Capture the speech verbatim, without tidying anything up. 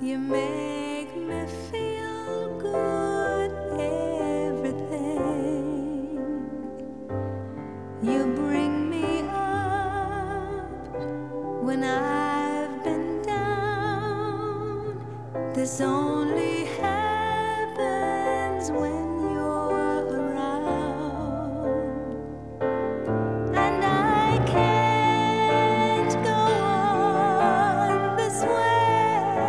You make me feel good, everything. You bring me up when I've been down. This only happens when